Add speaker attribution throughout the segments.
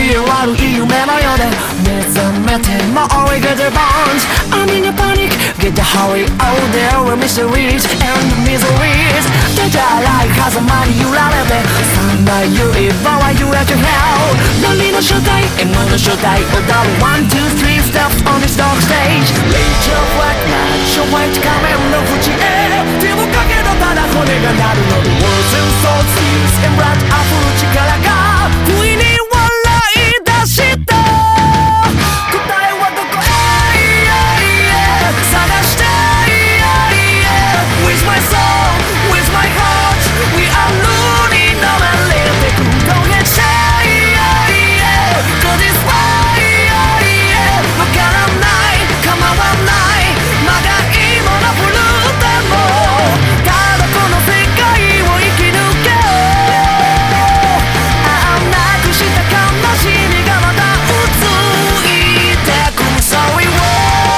Speaker 1: い悪い夢のようで目覚めても追いかけて bones I'm in a panic Get the hurry out there with mysteries and miseries 手じゃない風間に揺られて三枚言葉は言えて hell 何の正体 M の正体踊る One, two, three steps on this dark stage Rage of black match お前仮面の縁へ手をかけたただ骨が鳴るの The words and souls tears and blood 溢る力が不意に笑い出した答えはどこへ探して With my soul, with my heart We are running on a little Don't get shy Go this way わからない構わないまだいいもの振るってもただこの世界を生き抜けなくした悲しみがまたうついてく Sorry words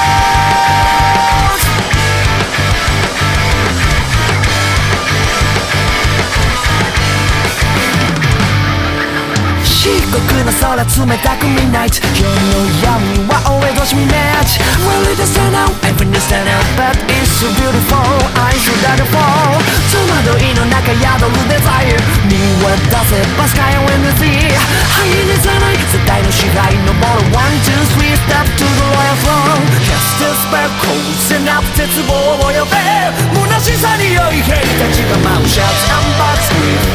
Speaker 1: 漆黒の空冷たく Midnight 夜の闇は俺越し見 Match Really the sun out Everything is stand out But it's so beautiful I should let it fall 戸惑いの中宿るデザイン見渡せば Sky and the sea ハイにさない絶対の支配登る One, two, three step to the royal throne Cast the spell Closing up 絶望を呼べ虚しさに酔い兵たちが舞う Shouts and bugs